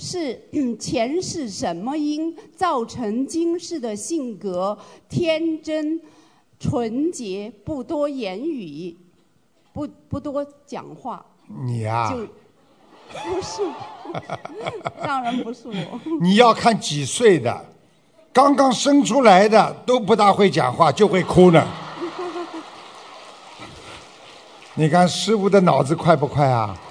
是前世什么因造成今世的性格天真、纯洁，不多言语，不多讲话？ 你呀、 就不是，当然不是我。 你要看几岁的，刚刚生出来的都不大会讲话，就会哭呢。你看师傅的脑子快不快啊？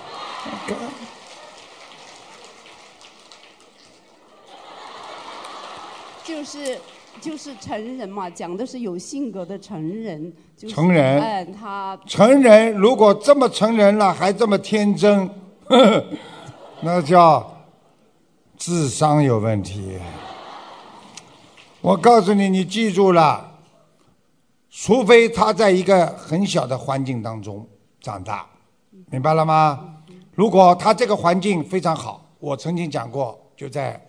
就是成人嘛，讲的是有性格的成人。就是、 成人， 他成人如果这么成人了还这么天真，呵呵，那叫智商有问题。我告诉你，你记住了，除非他在一个很小的环境当中长大，明白了吗？如果他这个环境非常好，我曾经讲过，就在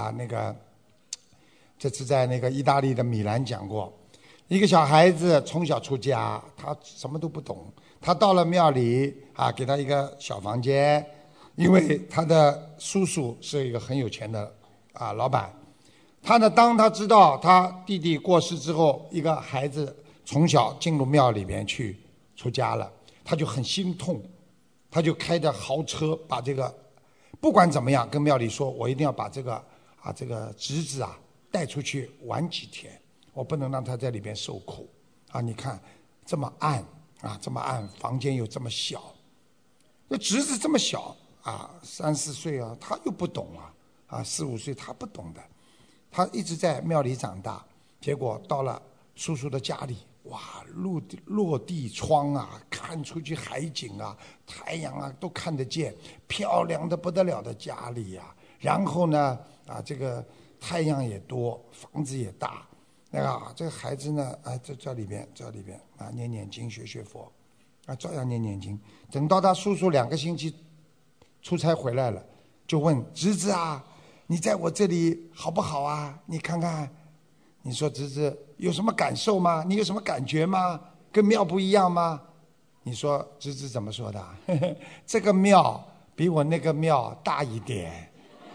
这次在那个意大利的米兰讲过，一个小孩子从小出家，他什么都不懂，他到了庙里给他一个小房间，因为他的叔叔是一个很有钱的老板，他呢，当他知道他弟弟过世之后，一个孩子从小进入庙里边去出家了，他就很心痛，他就开着豪车把这个不管怎么样跟庙里说，我一定要把这个侄子带出去玩几天，我不能让他在里边受苦你看这么暗这么暗，房间又这么小，那侄子这么小3、4岁他又不懂4、5岁他不懂的，他一直在庙里长大，结果到了叔叔的家里，哇，落地窗看出去海景太阳都看得见，漂亮的不得了的家里然后呢这个太阳也多，房子也大，这个孩子呢这里边念念经学佛照样念经。等到他叔叔2个星期出差回来了，就问侄子你在我这里好不好你看看，你说侄子有什么感受吗？你有什么感觉吗？跟庙不一样吗？你说侄子怎么说的？这个庙比我那个庙大一点，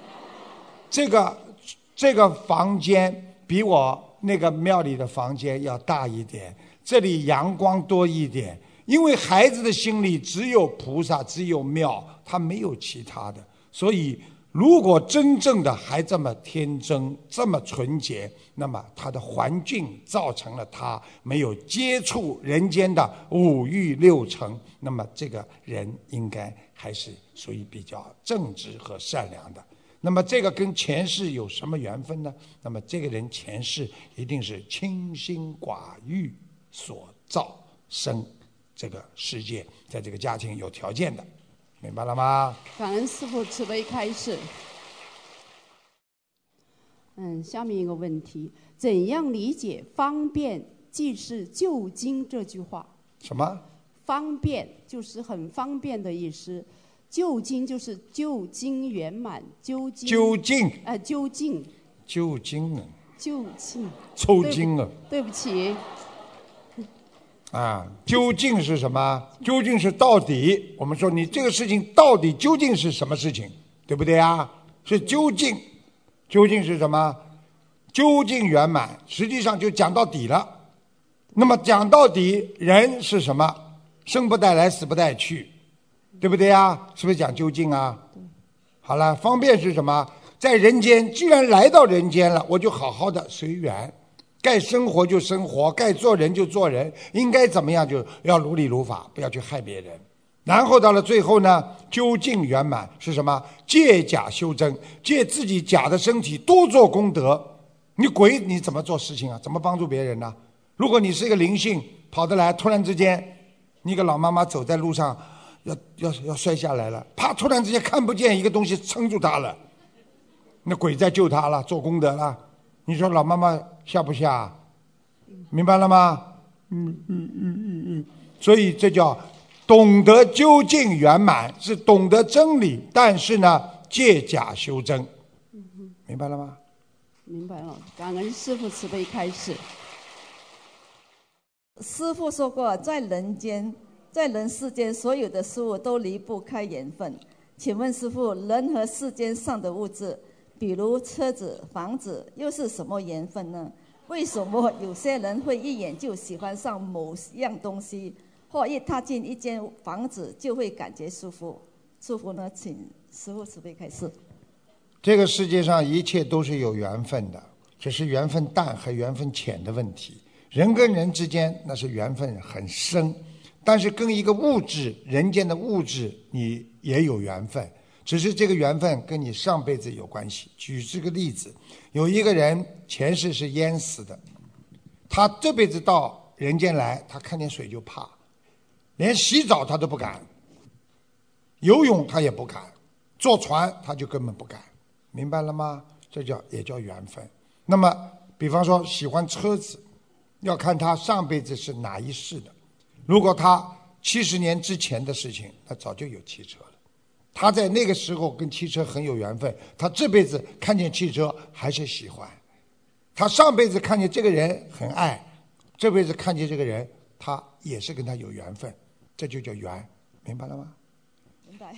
这个房间比我那个庙里的房间要大一点，这里阳光多一点。因为孩子的心里只有菩萨，只有庙，他没有其他的。所以如果真正的还这么天真，这么纯洁，那么他的环境造成了他没有接触人间的5欲6尘，那么这个人应该还是属于比较正直和善良的。那么这个跟前世有什么缘分呢？那么这个人前世一定是清心寡欲所造生这个世界，在这个家庭有条件的，明白了吗？ 感恩师父慈悲开示。下面一个问题，怎样理解方便即是就经这句话？ 什么？ 方便就是很方便的意思，就经就是就经圆满，究竟究竟究竟究竟究竟抽筋了。 对不起究竟是什么？究竟是到底。我们说你这个事情到底究竟是什么事情，对不对是究竟。究竟是什么？究竟圆满，实际上就讲到底了。那么讲到底，人是什么？生不带来，死不带去，对不对是不是讲究竟好了，方便是什么？在人间，既然来到人间了，我就好好的随缘，该生活就生活，该做人就做人，应该怎么样就要如理如法，不要去害别人。然后到了最后呢，究竟圆满是什么？借假修真，借自己假的身体多做功德。你鬼你怎么做事情怎么帮助别人呢？如果你是一个灵性跑得来，突然之间你一个老妈妈走在路上要摔下来了，啪，突然之间看不见一个东西撑住她了，那鬼在救她了，做功德了，你说老妈妈吓不吓？明白了吗？所以这叫懂得究竟圆满，是懂得真理，但是呢借假修真。明白了吗？ 明白了，感恩师父慈悲开示。 师父说过，在人世间所有的事物都离不开缘分， 请问师父，人和世间上的物质，比如车子、房子，又是什么缘分呢？为什么有些人会一眼就喜欢上某样东西，或一踏进一间房子就会感觉舒服？舒服呢？请师父慈悲开示。 这个世界上一切都是有缘分的，只是缘分淡和缘分浅的问题。人跟人之间那是缘分很深，但是跟一个物质，人间的物质你也有缘分，只是这个缘分跟你上辈子有关系。举这个例子，有一个人前世是淹死的，他这辈子到人间来，他看见水就怕，连洗澡他都不敢，游泳他也不敢，坐船他就根本不敢，明白了吗？这也叫缘分。那么比方说喜欢车子，要看他上辈子是哪一世的。如果他70年之前的事情，那早就有汽车了。他在那个时候跟汽车很有缘分，他这辈子看见汽车还是喜欢。他上辈子看见这个人很爱，这辈子看见这个人，他也是跟他有缘分，这就叫缘，明白了吗？ 明白。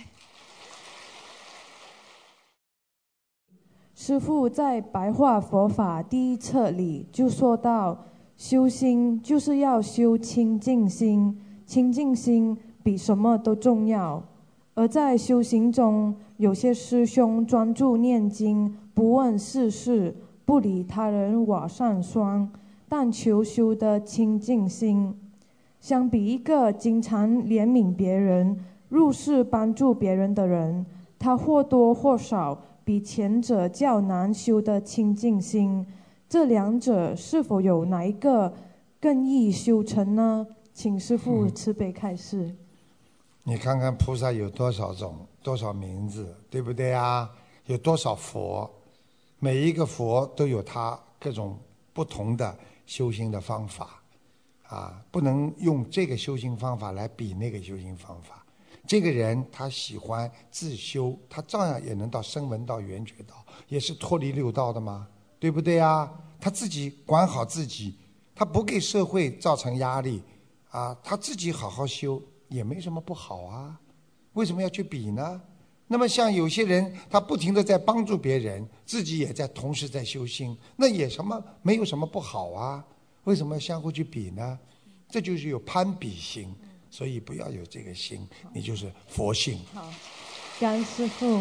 师父在白话佛法第1册里就说到，修心就是要修清净心，清净心比什么都重要。而在修行中，有些师兄专注念经，不问世事，不理他人瓦上霜，但求修的清净心。相比一个经常怜悯别人、入世帮助别人的人，他或多或少比前者较难修的清净心。这两者是否有哪一个更易修成呢？请师父慈悲开示。 你看看菩萨有多少种，多少名字，对不对啊？有多少佛，每一个佛都有他各种不同的修行的方法啊，不能用这个修行方法来比那个修行方法。这个人他喜欢自修，他照样也能到声闻道、缘觉道，也是脱离六道的嘛，对不对啊？他自己管好自己，他不给社会造成压力啊，他自己好好修也没什么不好啊，为什么要去比呢？那么像有些人他不停地在帮助别人，自己也在同时在修心，那也没有什么不好啊，为什么相互去比呢？这就是有攀比心，所以不要有这个心，你就是佛性。 好，感恩师父。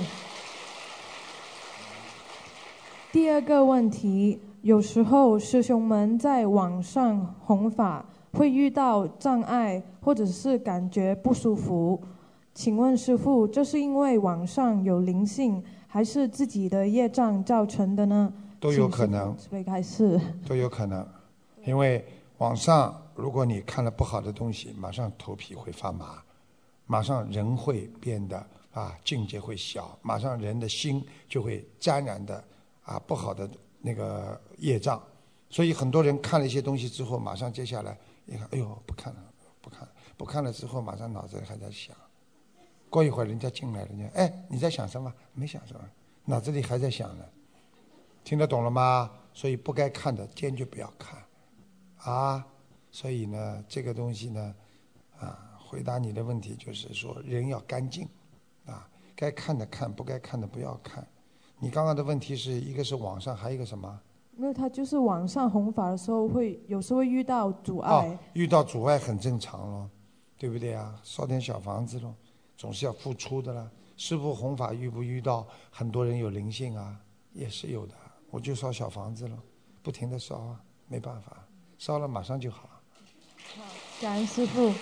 第2个问题，有时候师兄们在网上弘法会遇到障碍，或者是感觉不舒服，请问师父，这是因为网上有灵性，还是自己的业障造成的呢？ 都有可能，都有可能。因为网上如果你看了不好的东西，马上头皮会发麻，马上人会变得境界会小，马上人的心就会沾染的不好的那个业障。所以很多人看了一些东西之后，马上接下来一看，哎呦，不看了之后，马上脑子还在想。过一会儿人家进来，人家你在想什么？没想什么，脑子里还在想呢。听得懂了吗？所以不该看的坚决不要看啊。所以呢，这个东西呢回答你的问题就是说，人要干净该看的看，不该看的不要看。你刚刚的问题是一个是网上，还有一个什么？ 因为他就是网上弘法的时候有时候会遇到阻碍。 遇到阻碍很正常咯，对不对啊？烧点小房子咯，总是要付出的啦。师父弘法遇不遇到很多人有灵性啊？也是有的，我就烧小房子咯，不停的烧啊，没办法，烧了马上就好。 好，感恩师父。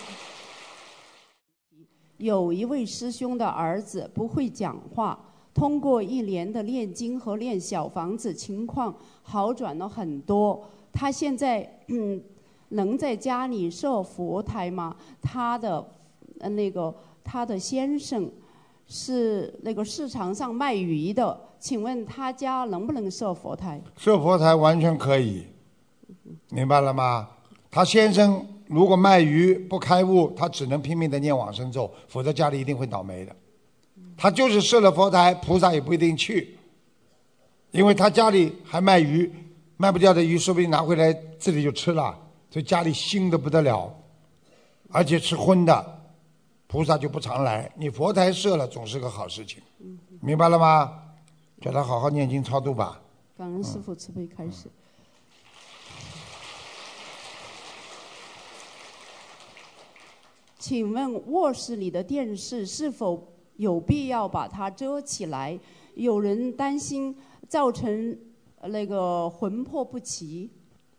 有一位师兄的儿子不会讲话，通过1年的念经和念小房子，情况好转了很多。他现在能在家里设佛台吗？他的先生是那个市场上卖鱼的，请问他家能不能设佛台？ 设佛台完全可以，明白了吗？他先生如果卖鱼不开悟，他只能拼命的念往生咒，否则家里一定会倒霉的。他就是设了佛台，菩萨也不一定去，因为他家里还卖鱼，卖不掉的鱼说不定拿回来自己就吃了，所以家里腥的不得了，而且吃荤的菩萨就不常来。你佛台设了，总是个好事情，明白了吗？叫他好好念经超度吧。 感恩师父慈悲开示。请问卧室里的电视是否有必要把它遮起来？有人担心造成那个魂魄不齐。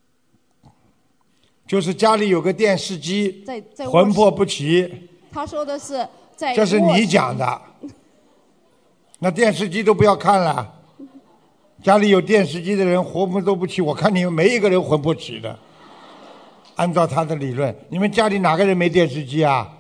就是家里有个电视机， 在魂魄不齐。 他说的是在。 这是你讲的。那电视机都不要看了。家里有电视机的人魂魄都不齐，我看你们没一个人魂魄齐的。按照他的理论，你们家里哪个人没电视机啊？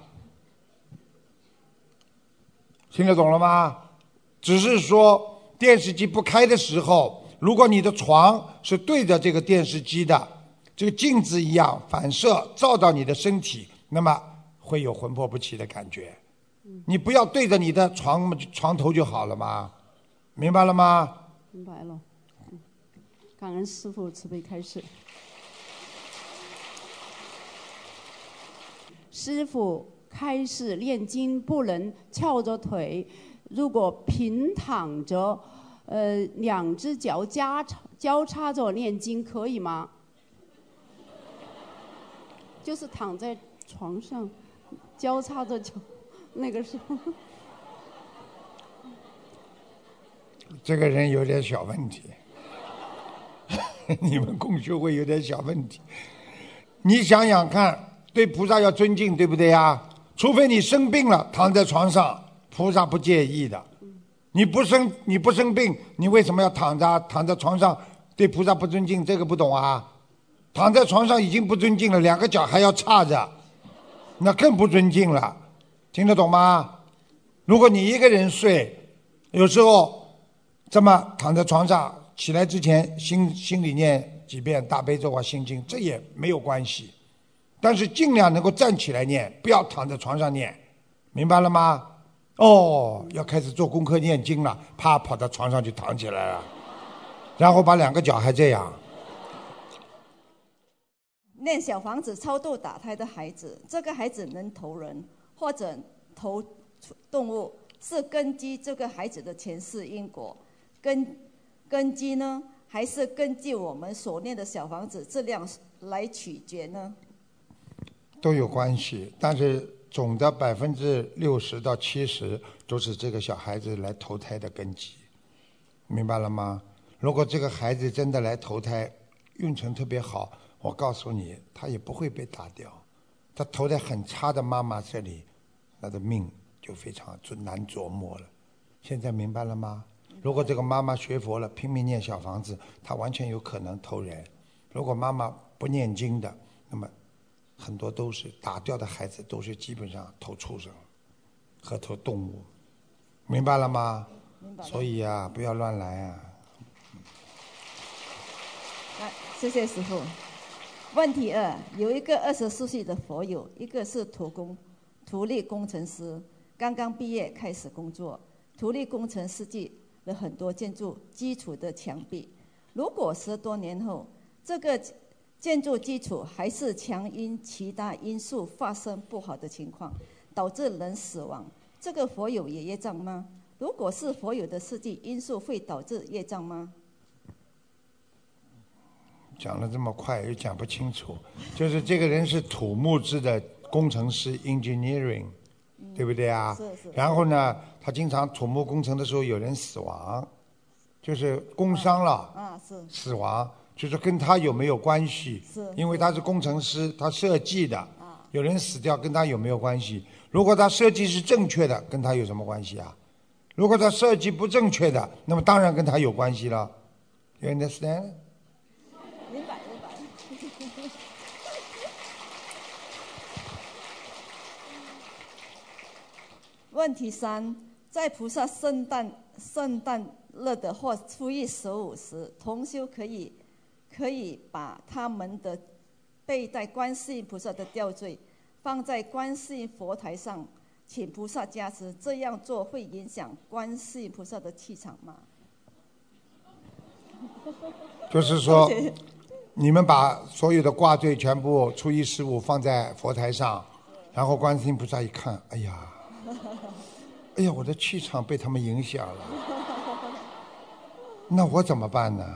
听得懂了吗？只是说电视机不开的时候，如果你的床是对着这个电视机的，这个镜子一样反射照到你的身体，那么会有魂魄不齐的感觉。你不要对着你的床头就好了嘛，明白了吗？ 明白了。感恩师父慈悲开示。师父开示念经不能翘着腿，如果平躺着，两只脚交叉着念经可以吗？就是躺在床上，交叉着脚，那个时候。 这个人有点小问题，你们共修会有点小问题。你想想看。对菩萨要尊敬，对不对呀？除非你生病了，躺在床上，菩萨不介意的。你不生病，你为什么要躺在床上？对菩萨不尊敬，这个不懂啊？躺在床上已经不尊敬了，两个脚还要叉着，那更不尊敬了。听得懂吗？如果你一个人睡，有时候这么躺在床上，起来之前心里念几遍大悲咒啊、心经，这也没有关系。但是尽量能够站起来念，不要躺在床上念，明白了吗？哦，要开始做功课念经了，啪跑到床上就躺起来了，然后把两个脚还这样。 念小房子超度打胎的孩子，这个孩子能投人或者投动物，是根据这个孩子的前世因果根基呢，还是根据我们所念的小房子质量来取决呢？ 都有关系，但是总的60%到70%都是这个小孩子来投胎的根基，明白了吗？如果这个孩子真的来投胎，运程特别好，我告诉你，他也不会被打掉。他投在很差的妈妈这里，他的命就非常难琢磨了。现在明白了吗？如果这个妈妈学佛了，拼命念小房子，她完全有可能投人。如果妈妈不念经的，那么很多都是打掉的孩子，都是基本上投畜生和投动物，明白了吗？ 明白了。 所以啊，不要乱来啊。 来，谢谢师父。问题2，有一个24岁的佛友，一个是土力工程师，刚刚毕业开始工作。土力工程设计了很多建筑基础的墙壁，如果10多年后这个建筑基础还是强因其他因素发生不好的情况，导致人死亡，这个佛友也业障吗？如果是佛友的设计因素会导致业障吗？ 讲了这么快又讲不清楚，就是这个人是土木质的工程师 engineering，对不对啊？ 是。 然后呢，他经常土木工程的时候有人死亡，就是工伤了， 是死亡。就是跟他有没有关系？ 是， 因为他是工程师，他设计的，有人死掉跟他有没有关系？如果他设计是正确的，跟他有什么关系啊？如果他设计不正确的，那么当然跟他有关系了。You understand？ 明白。问题3，在菩萨圣诞日的或初一15时，同修可以把他们的背带观世音菩萨的吊坠放在观世音佛台上，请菩萨加持。这样做会影响观世音菩萨的气场吗？ 就是说，你们把所有的挂坠全部初一15放在佛台上， 然后观世音菩萨一看，哎呀，哎呀，我的气场被他们影响了，那我怎么办呢？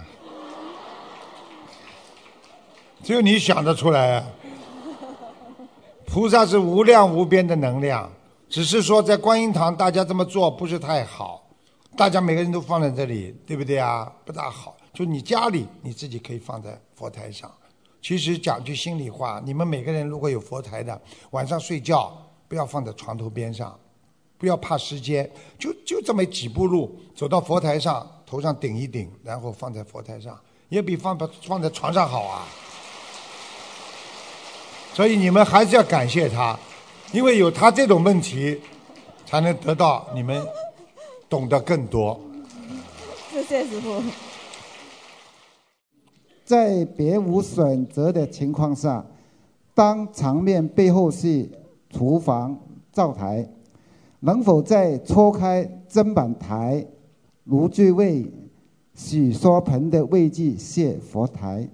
只有你想得出来啊！菩萨是无量无边的能量，只是说在观音堂大家这么做不是太好，大家每个人都放在这里，对不对啊？不大好。就你家里你自己可以放在佛台上。其实讲句心里话，你们每个人如果有佛台的，晚上睡觉不要放在床头边上，不要怕时间，就这么几步路走到佛台上，头上顶一顶，然后放在佛台上，也比放在床上好啊。所以你们还是要感谢他，因为有他这种问题，才能得到你们懂得更多。 谢谢师父。 在别无选择的情况下，当场面背后是厨房灶台，能否再搓开砧板台、炉具位、洗刷盆的位置谢佛台？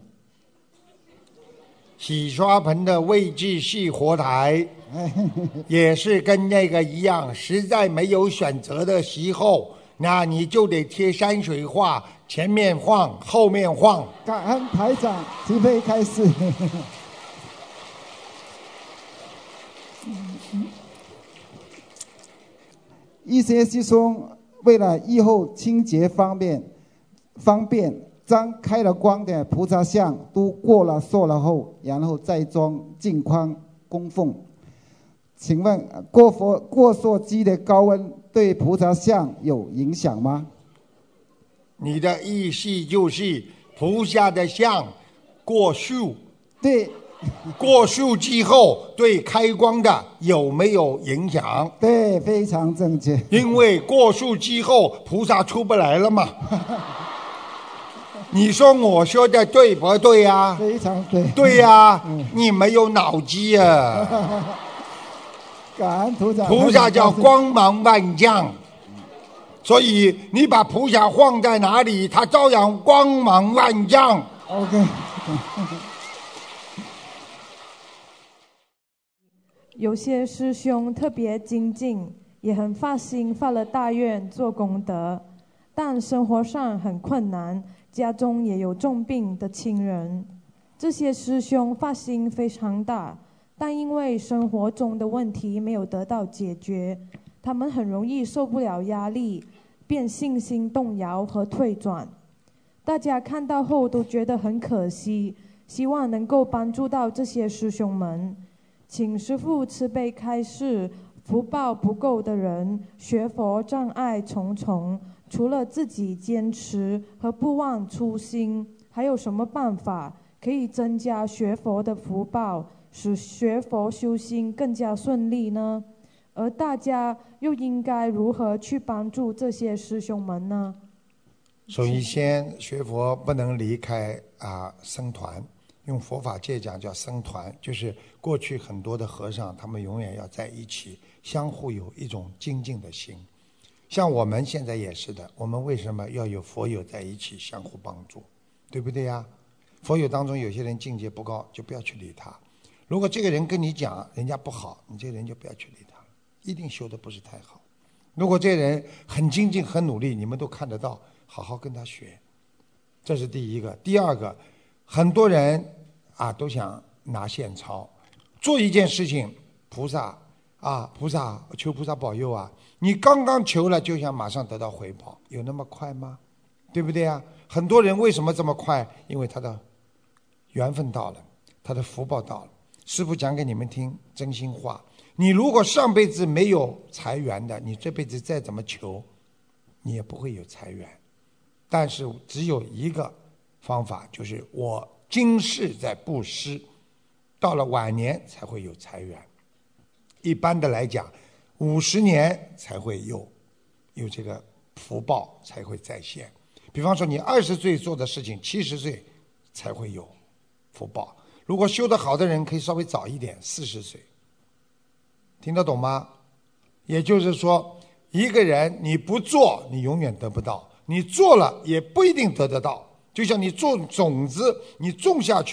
洗刷盆的位置系佛台，也是跟那个一样，实在没有选择的时候，那你就得贴山水画，前面晃，后面晃。 感恩台长慈悲开示。一些师兄为了以后清洁方便，将开了光的菩萨像都过了塑了后，然后再装镜框供奉。请问过塑机的高温对菩萨像有影响吗？ 你的意思就是菩萨的像过塑， 对， 过塑之后对开光的有没有影响？ 对，非常正确。 因为过塑之后菩萨出不来了嘛。你说我说的对不对呀？ 非常对。 对呀，你没有脑机啊。 感恩菩萨。 菩萨叫光芒万丈，所以你把菩萨放在哪里，它照样光芒万丈。 OK。 有些师兄特别精进，也很发心发了大愿做功德，但生活上很困难，家中也有重病的亲人。这些师兄发心非常大，但因为生活中的问题没有得到解决，他们很容易受不了压力，便信心动摇和退转。大家看到后都觉得很可惜，希望能够帮助到这些师兄们。请师父慈悲开示，福报不够的人学佛障碍重重，除了自己坚持和不忘初心，还有什么办法可以增加学佛的福报，使学佛修心更加顺利呢？而大家又应该如何去帮助这些师兄们呢？ 首先学佛不能离开僧团，用佛法界讲叫僧团，就是过去很多的和尚他们永远要在一起，相互有一种精进的心。像我们现在也是的，我们为什么要有佛友在一起相互帮助，对不对呀？佛友当中有些人境界不高，就不要去理他。如果这个人跟你讲人家不好，你这个人就不要去理他，一定修的不是太好。如果这个人很精进很努力，你们都看得到，好好跟他学，这是第一个。第二个，很多人都想拿现钞，做一件事情，菩萨求菩萨保佑啊！你刚刚求了就想马上得到回报，有那么快吗？对不对啊？很多人为什么这么快？因为他的缘分到了，他的福报到了。师父讲给你们听真心话，你如果上辈子没有财源的，你这辈子再怎么求，你也不会有财源。但是只有一个方法，就是我今世在布施，到了晚年才会有财源。一般的来讲，50年才会有这个福报才会再现。比方说你20岁做的事情，70岁才会有福报。如果修得好的人可以稍微早一点，40岁。听得懂吗？也就是说，一个人你不做，你永远得不到；你做了，也不一定得得到。就像你种种子，你种下去了，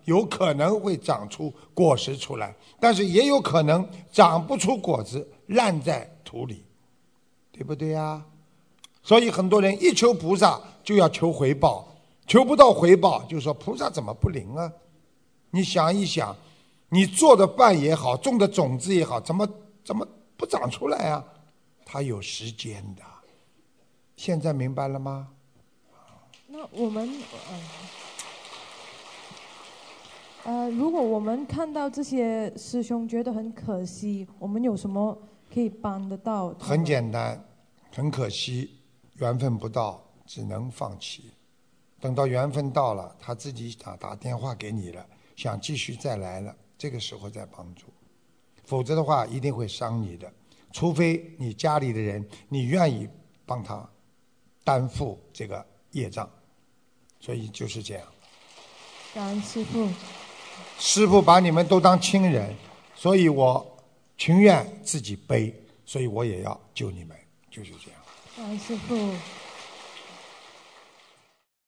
有可能会长出果实出来，但是也有可能长不出果子，烂在土里，对不对呀？所以很多人一求菩萨就要求回报，求不到回报就说菩萨怎么不灵啊？你想一想，你做的饭也好，种的种子也好，怎么不长出来啊？它有时间的。现在明白了吗？ 那我们如果我们看到这些师兄觉得很可惜，我们有什么可以帮得到？ 很简单，很可惜，缘分不到，只能放弃。等到缘分到了，他自己打电话给你了，想继续再来了，这个时候再帮助，否则的话一定会伤你的。除非你家里的人，你愿意帮他担负这个业障，所以就是这样。 感恩师父。 师父把你们都当亲人，所以我情愿自己背，所以我也要救你们，就是这样。 感恩师父。